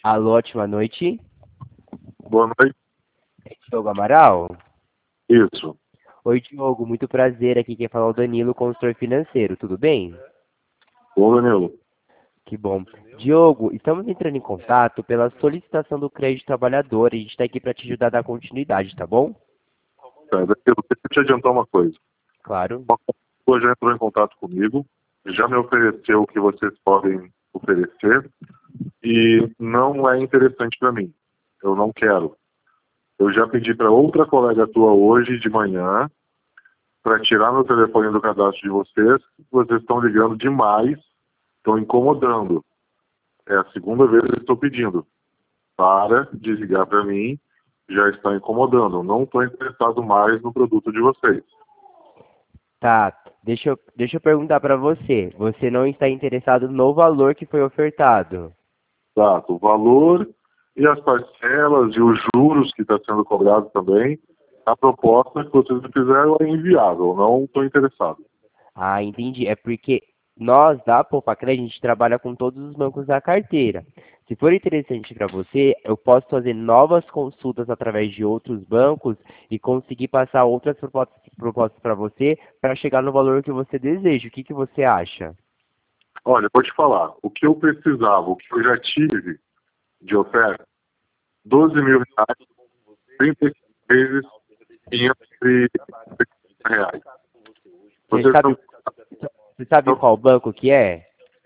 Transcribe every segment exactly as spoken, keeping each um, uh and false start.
Alô, ótima noite. Boa noite. É Diogo Amaral? Isso. Oi, Diogo, muito prazer. Aqui quem fala é o Danilo, consultor financeiro. Tudo bem? Bom, Danilo. Que bom. Diogo, estamos entrando em contato pela solicitação do crédito trabalhador. A gente está aqui para te ajudar a dar continuidade, tá bom? Tá, Danilo, deixa eu te adiantar uma coisa. Claro. Uma pessoa já entrou em contato comigo, já me ofereceu o que vocês podem oferecer e não é interessante para mim. Eu não quero. Eu já pedi para outra colega tua hoje de manhã para tirar meu telefone do cadastro de vocês. Vocês estão ligando demais, estão incomodando. É a segunda vez que eu estou pedindo. Para de ligar para mim, já está incomodando. Não estou interessado mais no produto de vocês. Tá, deixa eu, deixa eu perguntar para você. Você não está interessado no valor que foi ofertado? Exato. O valor e as parcelas e os juros que está sendo cobrado também, a proposta que vocês me fizeram é inviável. Não estou interessado. Ah, entendi. É porque nós, da Poupa Crédito, a gente trabalha com todos os bancos da carteira. Se for interessante para você, eu posso fazer novas consultas através de outros bancos e conseguir passar outras propostas propostas para você para chegar no valor que você deseja. O que, que você acha? Olha, vou te falar. O que eu precisava, o que eu já tive de oferta, doze mil reais, trinta e cinco vezes, quinhentos reais. Você Vocês sabe, estão... você sabe qual banco que é?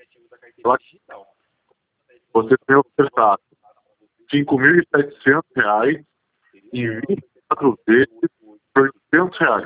Você tem ofertado cinco mil e setecentos reais em vinte e quatro vezes por oitocentos reais.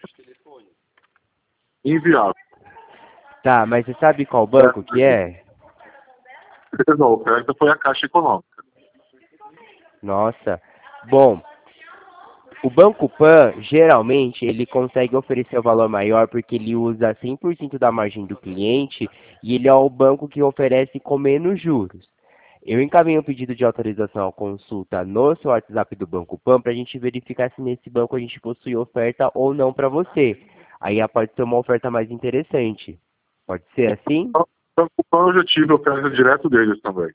Inviável. Tá, mas você sabe qual banco que é? A oferta foi a Caixa Econômica. Nossa. Bom, o Banco Pan, geralmente, ele consegue oferecer o valor maior porque ele usa cem por cento da margem do cliente e ele é o banco que oferece com menos juros. Eu encaminho o pedido de autorização à consulta no seu WhatsApp do Banco Pan para a gente verificar se nesse banco a gente possui oferta ou não para você. Aí pode ser uma oferta mais interessante. Pode ser assim? O Banco Pan eu já tive oferta direto deles também.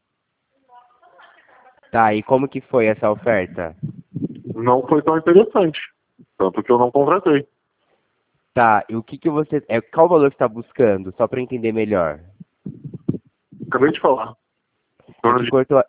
Tá, e como que foi essa oferta? Não foi tão interessante. Tanto que eu não contratei. Tá, e o que que você... É, qual valor você está buscando? Só para entender melhor. Acabei de falar. Em É torno que de cortou...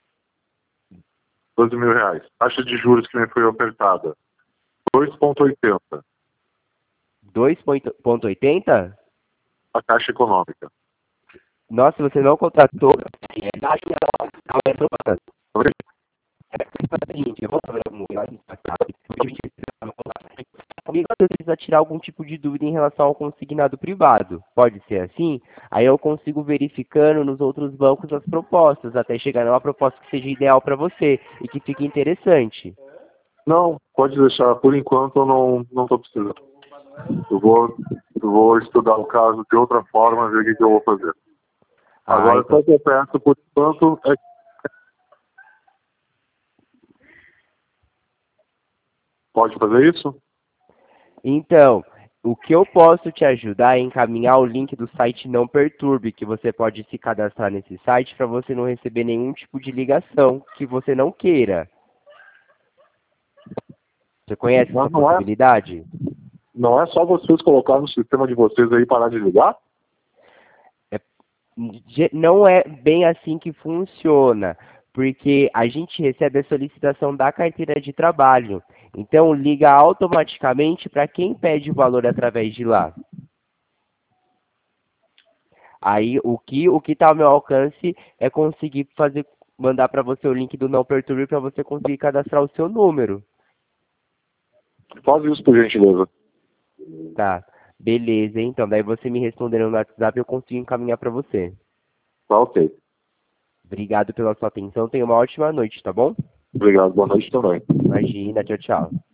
doze mil reais. Taxa de juros que me foi ofertada, dois vírgula oitenta. dois vírgula oitenta? A Caixa Econômica. Nossa, você não contratou. É, acho que ela ela é propaganda. Oi? É o seguinte, eu vou trabalhar com o WhatsApp, hoje a gente precisa no contato. Comigo às vezes precisa tirar algum tipo de dúvida em relação ao consignado privado. Pode ser assim? Aí eu consigo verificando nos outros bancos as propostas, até chegar numa proposta que seja ideal para você e que fique interessante. Não, pode deixar. Por enquanto eu não não estou precisando. Eu vou, eu vou estudar o caso de outra forma, ver o que, que eu vou fazer. Ah, Agora, então. só que eu peço, por enquanto, é... Pode fazer isso? Então, o que eu posso te ajudar é encaminhar o link do site Não Perturbe, que você pode se cadastrar nesse site para você não receber nenhum tipo de ligação que você não queira. Você conhece Não, essa não é, possibilidade? não é só vocês colocar no sistema de vocês aí e parar de ligar? É- ge- não é bem assim que funciona, porque a gente recebe a solicitação da carteira de trabalho. Então, liga automaticamente para quem pede o valor através de lá. Aí o que o que está ao meu alcance é conseguir fazer mandar para você o link do Não Perturbe para você conseguir cadastrar o seu número. Faz isso, por gentileza. Tá. Beleza, então. Daí você me respondendo no WhatsApp eu consigo encaminhar para você. Tá ok. Obrigado pela sua atenção. Tenha uma ótima noite, tá bom? Obrigado, boa noite também. Imagina, tchau, tchau.